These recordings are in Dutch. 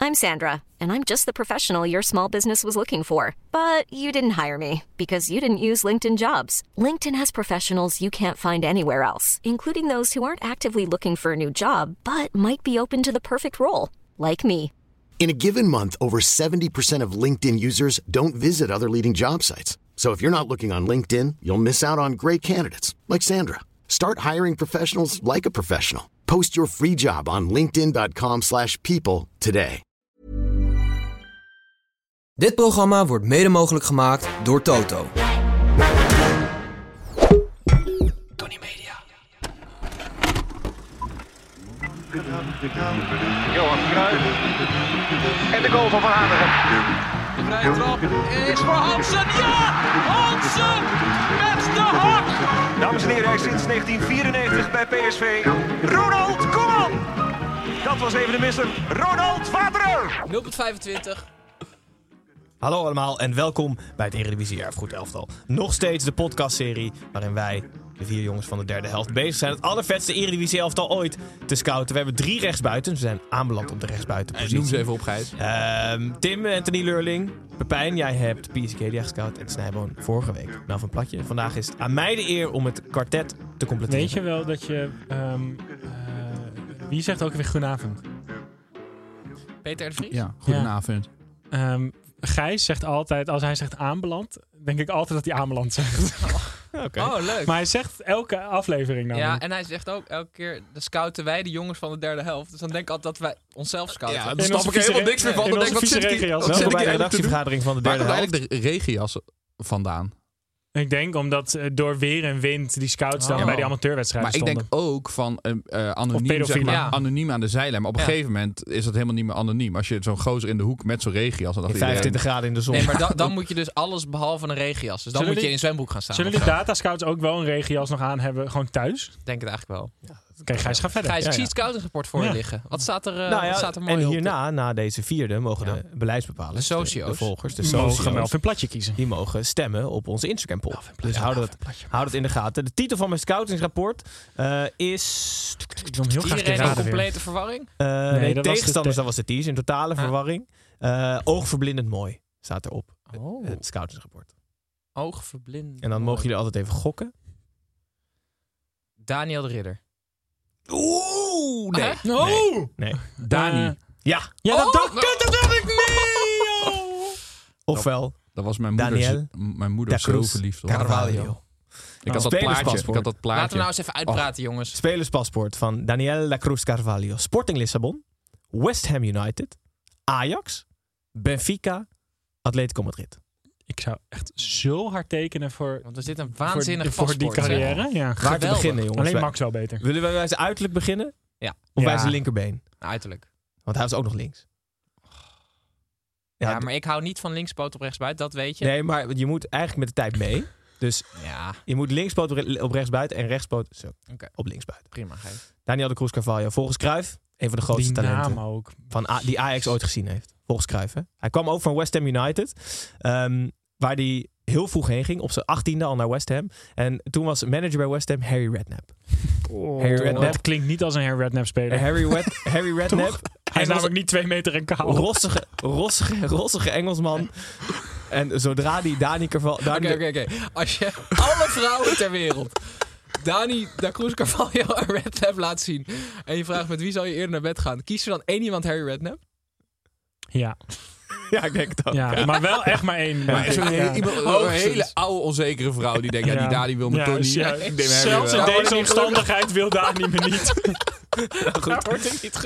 I'm Sandra, and I'm just the professional your small business was looking for. But you didn't hire me because you didn't use LinkedIn Jobs. LinkedIn has professionals you can't find anywhere else, including those who aren't actively looking for a new job, but might be open to the perfect role, like me. In a given month, over 70% of LinkedIn users don't visit other leading job sites. So if you're not looking on LinkedIn, you'll miss out on great candidates like Sandra. Start hiring professionals like a professional. Post your free job on linkedin.com/people today. Dit programma wordt mede mogelijk gemaakt door Toto. Tony Media. Johan Cruijff. En de goal van Van Hanegem. De vrije trap is voor Hansen. Ja! Hansen met de hak! Dames en heren, hij is sinds 1994 bij PSV. Ronald Koeman! Dat was even de misser. Ronald Vader! 0,25. Hallo allemaal en welkom bij het Eredivisie Erfgoed Elftal. Nog steeds de podcastserie waarin wij, de 4 jongens van de derde helft, bezig zijn het allervetste Eredivisie Elftal ooit te scouten. We hebben 3 rechtsbuiten. We zijn aanbeland op de rechtsbuitenpositie. Noem ze even op, Gijs. Tim, Anthony Leurling, Pepijn, jij hebt PSK gescout en Snijboon vorige week. Nou van Platje. Vandaag is het aan mij de eer om het kwartet te completeren. Weet je wel dat je... wie zegt ook weer goedenavond? Peter de Vries? Ja, goedenavond. Gijs zegt altijd, als hij zegt aanbeland, denk ik altijd dat hij aanbeland zegt. Okay. Oh, leuk. Maar hij zegt elke aflevering namelijk. Ja, en hij zegt ook elke keer, de scouten wij de jongens van de derde helft. Dus dan denk ik altijd dat wij onszelf scouten. Ja, daar snap ik helemaal niks meer van. In Dan onze denk ik, vieze regenjas. Welkom bij de redactievergadering van de Waar derde komt helft. eigenlijk de regenjas vandaan? Ik denk omdat door weer en wind die scouts dan bij die amateurwedstrijden Maar ik stonden. denk ook van anoniem, pedofielen. zeg maar, Ja. anoniem aan de zijlijn. Maar op een gegeven moment is dat helemaal niet meer anoniem. Als je zo'n gozer in de hoek met zo'n regenjas... Dan dacht In iedereen, 25 graden in de zon. Nee, maar dan moet je dus alles behalve een regenjas. Dus dan Zullen moet je die- in een zwembroek gaan staan. Zullen of die zo. datascouts ook wel een regenjas nog aan hebben, gewoon thuis? Ik denk het eigenlijk wel. Oké, Gijs, ga verder. Gijs, ik Ja, zie ja. het scoutingsrapport voor je liggen. Wat staat er, Nou ja, wat staat er mooi en op? hierna, na deze vierde, mogen de beleidsbepalers, De socio's. de volgers, de Die mogen socio's, wel een platje kiezen. die mogen stemmen op onze Instagram poll. Dus houd het in de gaten. De titel van mijn scoutingsrapport is... Ik wil hem heel graag Iedereen in raden weer. complete verwarring? nee, dat was tegenstanders, de dat was de tease. In totale verwarring. Oogverblindend mooi staat erop. Oh. Het scoutingsrapport. Oogverblind. En dan mogen jullie altijd even gokken. Daniel de Ridder. Oeh, nee. Huh? Oh! Nee. Dani. Ja, Ja, dat dacht ik ofwel Dat was mijn moeder, Daniel mijn moeder da zo Cruz verliefd op. Carvalho. Ik had dat Spelerspaspoort. plaatje. Laten we nou eens even uitpraten, jongens. Spelerspaspoort van Daniel da Cruz Carvalho. Sporting Lissabon, West Ham United, Ajax, Benfica, Atletico Madrid. Ik zou echt zo hard tekenen voor, Want er zit een waanzinnig voor die paspoort, zeg. carrière. Ja. Waar te Geweldig. beginnen, jongens? Alleen Wij- Max wel beter. Willen wij bij zijn uiterlijk beginnen? Ja. Of Ja. bij zijn linkerbeen? Uiterlijk. Want hij was ook nog links. Ja, maar ik hou niet van linkspoot op rechtsbuiten, dat weet je. Nee, maar je moet eigenlijk met de tijd mee. Dus Ja, je moet linkspoot op rechtsbuiten en rechtspoot Oké. op linksbuiten. prima. Gijs. Daniel de Cruz Carvalho, volgens Cruijff, een van de grootste Die talenten naam ook. die Ajax ooit gezien heeft. Volgens Cruijff, hè? Hij kwam ook van West Ham United, waar hij heel vroeg heen ging, op zijn 18e al naar West Ham. En toen was manager bij West Ham Harry Redknapp. Harry Redknapp. Dat klinkt niet als een Harry Redknapp speler. Harry Redknapp. Hij is namelijk niet 2 meter en kaal. rossige Engelsman. En zodra die Dani Carvalho... Oké. Als je alle vrouwen ter wereld Dani da Cruz Carvalho en Redknapp laat zien en je vraagt met wie zou je eerder naar bed gaan, kies er dan één iemand Harry Redknapp? Ja. Ja, ik denk het ook. Ja, maar wel echt maar één. Maar denk zo'n ik. Ja. een hele oude, onzekere vrouw die denkt, ja, die Dani wil me toch niet. Ja, Ik denk, Harry zelfs wel. in deze omstandigheid wil Dani me niet. Daar wordt ik niet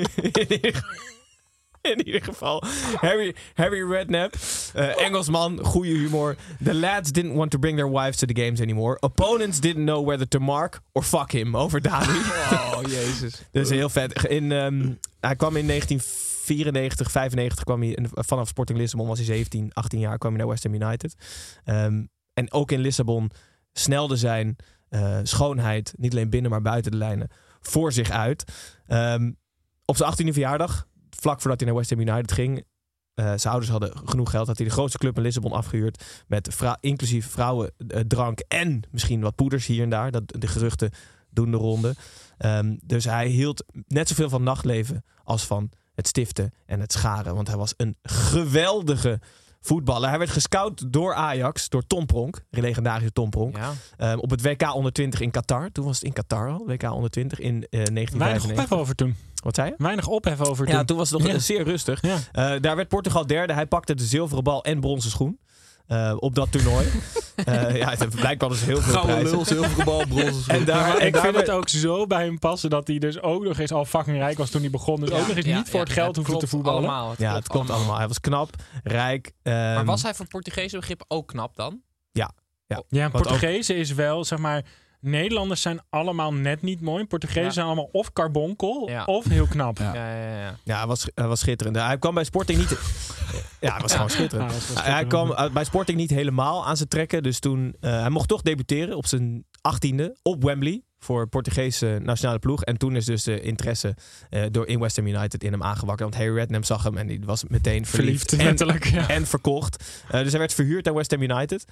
In ieder geval, Harry Redknapp, Engelsman, goede humor. The lads didn't want to bring their wives to the games anymore. Opponents didn't know whether to mark or fuck him over Dani. Oh, jezus. Dat is heel vet. Hij kwam in 1994, 95 kwam hij vanaf Sporting Lissabon, was hij 17, 18 jaar, kwam hij naar West Ham United. En ook in Lissabon snelde zijn schoonheid, niet alleen binnen maar buiten de lijnen, voor zich uit. Op zijn 18e verjaardag, vlak voordat hij naar West Ham United ging, zijn ouders hadden genoeg geld, had hij de grootste club in Lissabon afgehuurd met inclusief vrouwen, drank en misschien wat poeders hier en daar. De geruchten doen de ronde. Dus hij hield net zoveel van nachtleven als van het stiften en het scharen. Want hij was een geweldige voetballer. Hij werd gescout door Ajax, door Tom Pronk, de legendarische Tom Pronk. Ja. Op het WK onder 20 in Qatar. Toen was het in Qatar al, WK onder 20 in 1995. Weinig ophef over toen. Wat zei je? Weinig ophef over toen. Ja, toen was het nog zeer rustig. Ja. Daar werd Portugal derde. Hij pakte de zilveren bal en bronzen schoen. Op dat toernooi. Blijkbaar dus heel veel Gouden prijzen. lul, zilveren bal, bronzen schoen. Ik vind het ook zo bij hem passen dat hij dus ook nog eens al fucking rijk was toen hij begon. Dus ook nog eens niet voor het geld hoefde te voetballen. Allemaal, het klopt allemaal. Hij was knap, rijk. Maar was hij voor Portugese begrip ook knap dan? Ja, en Portugezen is wel, zeg maar... Nederlanders zijn allemaal net niet mooi. Portugezen zijn allemaal of carbonkel of heel knap. Ja, hij was schitterend. Hij kwam bij Sporting niet... hij was gewoon schitterend. Hij kwam bij Sporting niet helemaal aan zijn trekken. Dus toen... hij mocht toch debuteren op zijn 18e op Wembley. Voor Portugese nationale ploeg. En toen is dus de interesse door in West Ham United in hem aangewakkerd. Want Harry Redknapp zag hem en die was meteen verliefd en verkocht. Dus hij werd verhuurd aan West Ham United.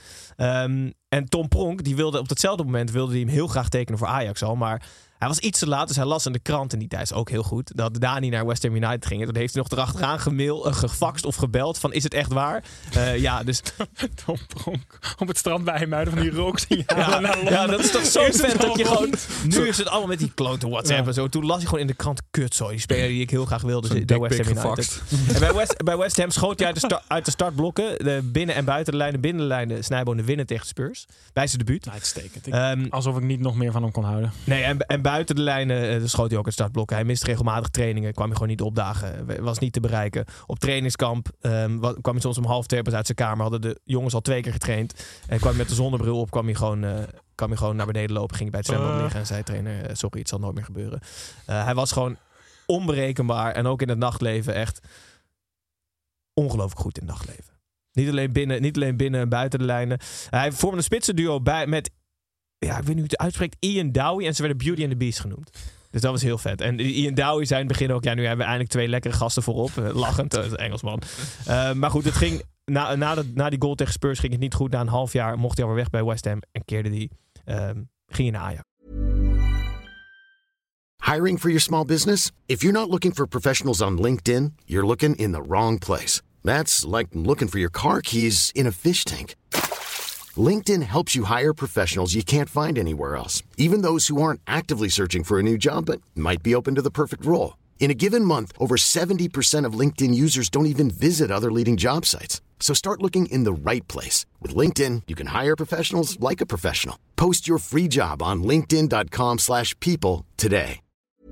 En Tom Pronk, die wilde op datzelfde moment hij hem heel graag tekenen voor Ajax al. Maar hij was iets te laat, dus hij las in de krant in die tijd ook heel goed. Dat Dani naar West Ham United ging. Toen heeft hij nog erachteraan gefaxt of gebeld van is het echt waar? Dus... Tom Pronk op het strand bij IJmuiden van die rooksignalen naar Londen. Ja, dat is toch zo vet dat je gewoon... Nu is het allemaal met die klote WhatsApp en zo. Toen las hij gewoon in de krant, kut die speler die ik heel graag wilde bij West Ham United. En bij West Ham schoot hij uit de startblokken. De binnen- en buiten de lijnen Snijboon winnen tegen Spurs. Bij zijn debuut. Uitstekend. Alsof ik niet nog meer van hem kon houden. Nee, en buiten de lijnen schoot hij ook het startblokken. Hij miste regelmatig trainingen. Kwam hij gewoon niet opdagen. Was niet te bereiken. Op trainingskamp kwam hij soms om 1:30 pas uit zijn kamer. Hadden de jongens al 2 keer getraind. En kwam hij met de zonnebril op. Kwam hij gewoon naar beneden lopen. Ging bij het zwembad liggen. En zei trainer, sorry, het zal nooit meer gebeuren. Hij was gewoon onberekenbaar. En ook in het nachtleven echt ongelooflijk goed in het nachtleven. Niet alleen binnen en buiten de lijnen. Hij vormde een spitsenduo met... Ja, ik weet niet hoe het uitspreekt. Ian Dowie. En ze werden Beauty and the Beast genoemd. Dus dat was heel vet. En Ian Dowie zei in het begin ook... Ja, nu hebben we eindelijk 2 lekkere gasten voorop. Lachend, Engelsman. Maar goed, het ging... Na die goal tegen Spurs ging het niet goed. Na een half jaar mocht hij alweer weg bij West Ham. En ging hij naar Ajax. Hiring for your small business? If you're not looking for professionals on LinkedIn... you're looking in the wrong place. That's like looking for your car keys in a fish tank. LinkedIn helps you hire professionals you can't find anywhere else, even those who aren't actively searching for a new job but might be open to the perfect role. In a given month, over 70% of LinkedIn users don't even visit other leading job sites. So start looking in the right place. With LinkedIn, you can hire professionals like a professional. Post your free job on linkedin.com/people today.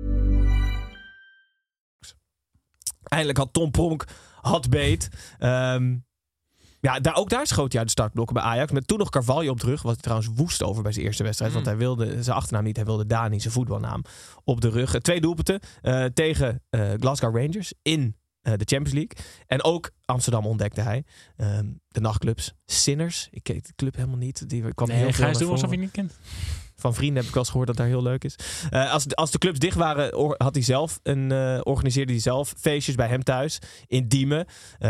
Eindelijk had Tom Pronk beet. Daar schoot hij uit de startblokken bij Ajax. Met toen nog Carvalho op de rug. Was hij trouwens woest over bij zijn eerste wedstrijd. Want hij wilde zijn achternaam niet. Hij wilde Dani, zijn voetbalnaam, op de rug. 2 doelpunten tegen Glasgow Rangers in de Champions League. En ook Amsterdam ontdekte hij. De nachtclubs. Sinners. Ik keek de club helemaal niet. Die kwam heel veel ga eens doen alsof je niet kent. Van vrienden heb ik wel eens gehoord dat daar heel leuk is. Als de clubs dicht waren, organiseerde hij zelf feestjes bij hem thuis in Diemen.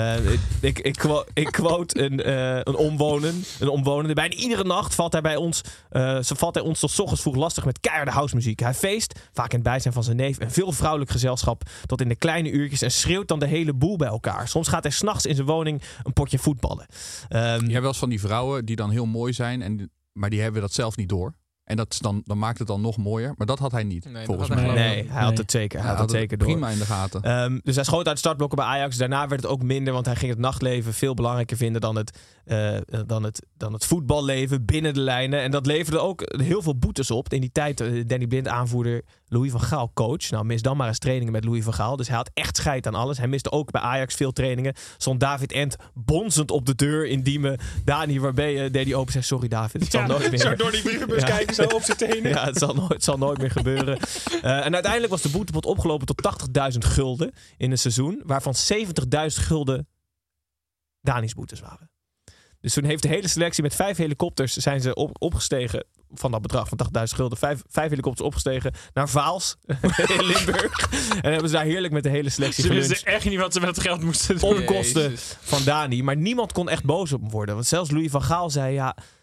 Ik quote een omwonende. Bijna iedere nacht valt hij ons tot 's ochtends vroeg lastig met keiharde housemuziek. Hij feest, vaak in het bijzijn van zijn neef en veel vrouwelijk gezelschap tot in de kleine uurtjes en schreeuwt dan de hele boel bij elkaar. Soms gaat hij 's nachts in zijn woning een potje voetballen. Je hebt wel eens van die vrouwen die dan heel mooi zijn, maar die hebben dat zelf niet door. En dat is dan maakt het dan nog mooier. Maar dat had hij niet, volgens mij. Nee, hij had het zeker. Hij had het zeker door. Prima in de gaten. Dus hij schoot uit de startblokken bij Ajax. Daarna werd het ook minder, want hij ging het nachtleven veel belangrijker vinden dan het voetballeven binnen de lijnen. En dat leverde ook heel veel boetes op. In die tijd, Danny Blind, aanvoerder, Louis van Gaal, coach. Nou, mis dan maar eens trainingen met Louis van Gaal. Dus hij had echt scheid aan alles. Hij miste ook bij Ajax veel trainingen. Stond David Ent bonzend op de deur in Diemen. Dani, waar ben je? Deed hij open, zei sorry David, het zal nooit meer. Zo door die brievenbus kijken, zo op zijn tenen. Ja, het zal nooit meer gebeuren. En uiteindelijk was de boetepot opgelopen tot 80.000 gulden in een seizoen. Waarvan 70.000 gulden Dani's boetes waren. Dus toen heeft de hele selectie met 5 helikopters zijn ze opgestegen van dat bedrag van 80.000 gulden. 5 helikopters opgestegen naar Vaals in Limburg. En hebben ze daar heerlijk met de hele selectie geluncht. Ze wisten echt niet wat ze met het geld moesten doen. Op kosten van Dani. Maar niemand kon echt boos op hem worden. Want zelfs Louis van Gaal zei, ja,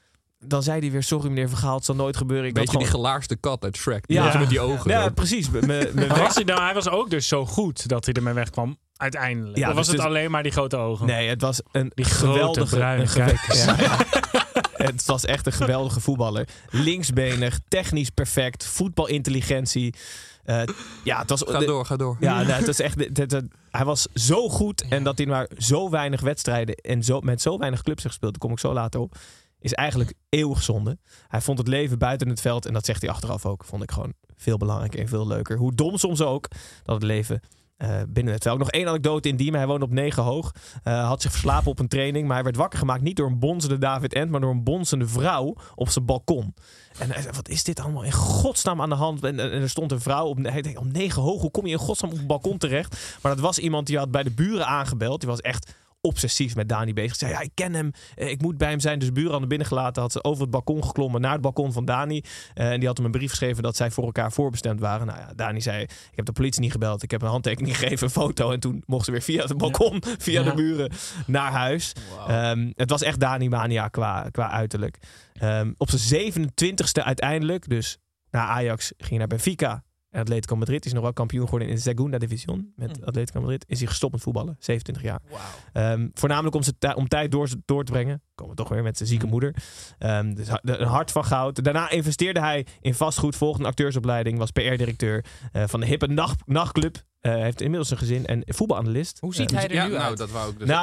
dan zei hij weer, sorry meneer Vergaal, het zal nooit gebeuren. Ik Beetje had die gewoon... gelaarste kat uit Shrek. Ja. Met die ogen. Ja, zo. precies. Hij was ook dus zo goed dat hij ermee wegkwam, uiteindelijk. Ja, Of was dus het alleen maar die grote ogen? Nee, het was een Die grote geweldige... bruine kijkers. Het was echt een geweldige voetballer. Linksbenig, technisch perfect, voetbalintelligentie. Het was... Ga door. Ja, nou, het was echt... Hij was zo goed en dat hij maar zo weinig wedstrijden en met zo weinig clubs heeft gespeeld, daar kom ik zo later op, is eigenlijk eeuwig zonde. Hij vond het leven buiten het veld, en dat zegt hij achteraf ook, vond ik gewoon veel belangrijker en veel leuker. Hoe dom soms ook, dat het leven binnen het veld. Nog 1 anekdote in Diemen. Hij woonde op 9 hoog. Had zich verslapen op een training, maar hij werd wakker gemaakt niet door een bonzende David Ent, maar door een bonzende vrouw op zijn balkon. En hij zei, wat is dit allemaal in godsnaam aan de hand? En er stond een vrouw op 9 hoog. Hoe kom je in godsnaam op een balkon terecht? Maar dat was iemand die had bij de buren aangebeld. Die was echt obsessief met Dani bezig. Zei, ja, ik ken hem. Ik moet bij hem zijn. Dus de buren hadden binnengelaten. Had ze over het balkon geklommen naar het balkon van Dani. En die had hem een brief geschreven dat zij voor elkaar voorbestemd waren. Nou ja, Dani zei, ik heb de politie niet gebeld. Ik heb een handtekening gegeven, een foto. En toen mochten ze weer via het balkon, via de buren, naar huis. Wow. Het was echt Dani-mania qua uiterlijk. Op zijn 27e uiteindelijk, dus na Ajax, ging hij naar Benfica. En Atletico Madrid is nog wel kampioen geworden in de Segunda Division. Met Atletico Madrid is hij gestopt met voetballen. 27 jaar. Wow. Voornamelijk om tijd door te brengen. Komen we toch weer met zijn zieke moeder. Dus een hart van goud. Daarna investeerde hij in vastgoed. Volgde een acteursopleiding. Was PR-directeur van de hippe nachtclub. Heeft inmiddels een gezin en voetbalanalist. Hoe ziet hij er nu uit? Nou, dat wou ik dus.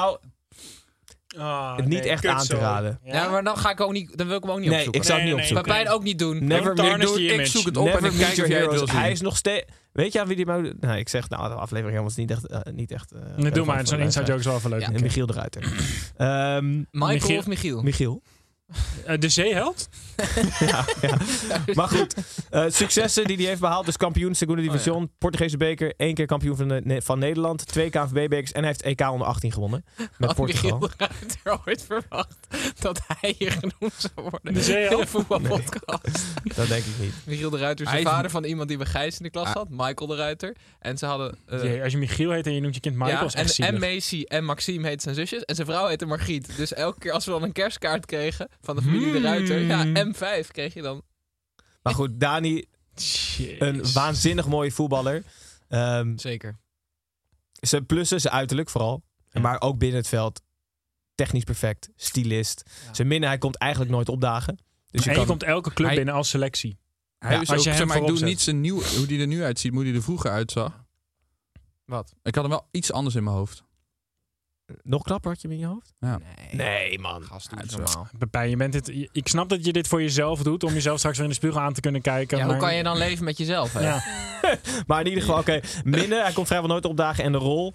Niet echt aan te raden. Ja, maar dan wil ik hem ook niet opzoeken. Ik zou het niet opzoeken. Pepijn ook niet doen. Ik zoek het op en ik kijk of jij het wil zien. Hij is nog steeds... Weet je aan wie die... Nou, ik zeg, de aflevering was niet echt... doe maar, zo'n inside joke is wel even leuk. En Michiel de Ruiter. Michael of Michiel? Michiel. De zeeheld? ja. Maar goed, successen die hij heeft behaald. Dus kampioen, Segunda Division, Portugese beker. 1 keer kampioen van Nederland. 2 KNVB-bekers. En hij heeft EK onder 18 geworden. Met Portugal. Michiel de Ruiter ooit verwacht dat hij hier genoemd zou worden. De zeeheld? In een voetbalpodcast. Nee, dat denk ik niet. Michiel de Ruiter is de vader van iemand die bij Gijs in de klas had. Michael de Ruiter. En ze hadden... als je Michiel heet en je noemt je kind Michael, is echt en Macy en Maxime heet zijn zusjes. En zijn vrouw heette Margriet. Dus elke keer als we dan een kerstkaart kregen van de familie de Ruiter. Ja, M5 kreeg je dan. Maar goed, Dani, een waanzinnig mooie voetballer. Zeker. Zijn plussen, zijn uiterlijk vooral. Ja. Maar ook binnen het veld. Technisch perfect, stylist. Ja. Zijn minnen, hij komt eigenlijk nooit opdagen. Dus je komt elke club binnen als selectie. Hij is ook, ik doe niet zijn nieuw, hoe die er nu uitziet, hoe die er vroeger uitzag. Wat? Ik had hem wel iets anders in mijn hoofd. Nog knapper had je hem in je hoofd? Ja. Nee, man. Pepijn, ik snap dat je dit voor jezelf doet, om jezelf straks weer in de spiegel aan te kunnen kijken. Ja, maar... Hoe kan je dan leven met jezelf? Hè? Ja. Maar in ieder geval, oké. Minnen, hij komt vrijwel nooit opdagen. En de rol...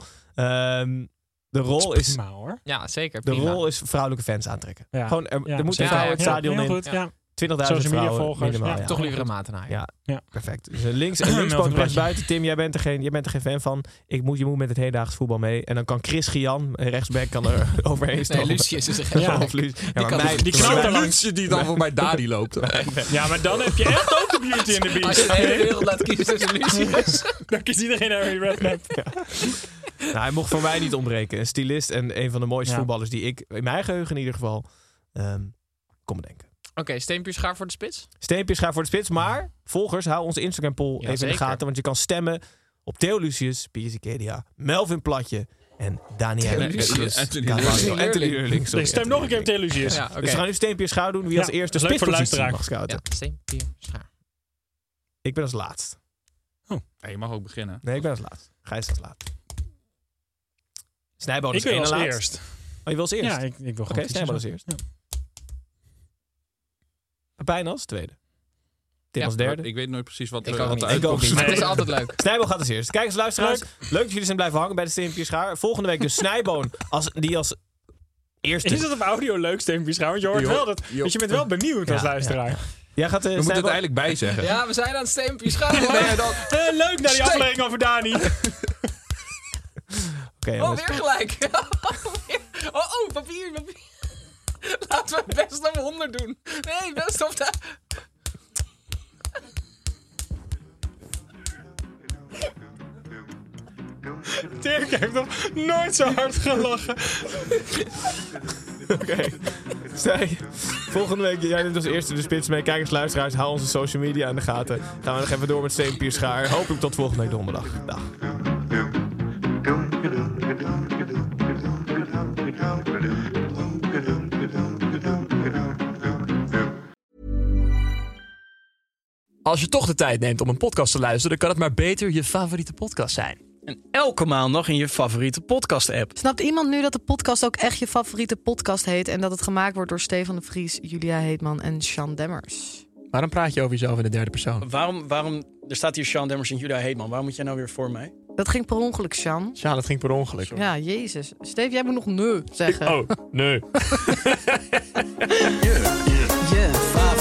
De rol is prima, hoor. Ja, zeker. De rol is vrouwelijke fans aantrekken. Ja. Gewoon, er moeten vrouwen het stadion in. Goed, 20.000 vrouwen minimaal. Toch liever een maat naar. Ja, perfect. Dus linkspoot, rechts buiten. Tim, jij bent er geen fan van. Je moet met het hedendaags voetbal mee. En dan kan Chris Gian, rechtsback, kan er overheen stomen. Nee, Lucius is er die knalt Lucius die dan voor mij Dani loopt. Ja, maar dan heb je echt ook de beauty in de beach. Als je de hele wereld laat kiezen tussen Lucius. Dan kiest iedereen Harry Redknapp. Nou, hij mocht voor mij niet ontbreken. Een stylist en een van de mooiste voetballers die ik, in mijn geheugen in ieder geval, kon bedenken. Oké, steempje schaar voor de spits? Steempje schaar voor de spits, maar volgers, hou onze Instagram poll even in de gaten. Want je kan stemmen op Theo Lucius, Piers Ikedia, Melvin Platje en Daniel Anthony Leurling. Stem nog een keer op Theo Lucius. Ja, okay. Dus we gaan nu steempje schaar doen. Wie als eerste spitspositie mag scouten. Ja, steempje schaar. Ik ben als laatst. Oh. Ja, je mag ook beginnen. Nee, ik ben als laatst. Gijs als laatst. Snijboon is één als laatst. Eerst. Oh, je wil als eerst? Ja, ik wil gewoon. Oké, Snijboon als eerst. Ja. Pepijn als tweede. Tim als derde. Ik weet nooit precies wat er uitkomt. Maar het is altijd leuk. Snijboon gaat als eerst. Kijk eens, luisteraars. Leuk dat jullie zijn blijven hangen bij de Steempje Schaar. Volgende week dus Snijboon als eerste. Is het op audio leuk, Steempje Schaar? Want je hoort wel dat je bent wel benieuwd als luisteraar. Ja. Jij gaat, we moeten het eigenlijk bij zeggen. Ja, we zijn aan het Steempje Schaar. Leuk naar die aflevering over Dani. Okay, weer gelijk. Papier. Laten we best op 100 doen. Nee, best op de... Dirk heeft nog nooit zo hard gelachen. Oké. Volgende week, jij neemt als eerste de spits mee. Kijkers, luisteraars, hou onze social media in de gaten. Gaan we nog even door met Steven Pierschaar. Hopelijk tot volgende week donderdag. Dag. Als je toch de tijd neemt om een podcast te luisteren, dan kan het maar beter je favoriete podcast zijn. En elke maandag in je favoriete podcast-app. Snapt iemand nu dat de podcast ook echt je favoriete podcast heet en dat het gemaakt wordt door Stefan de Vries, Julia Heetman en Sean Demmers? Waarom praat je over jezelf in de derde persoon? Waarom er staat hier Sean Demmers en Julia Heetman. Waarom moet jij nou weer voor mij? Dat ging per ongeluk, Sean. Ja, dat ging per ongeluk. Ja, jezus. Steve, jij moet nog nee zeggen. Oh, nee. Je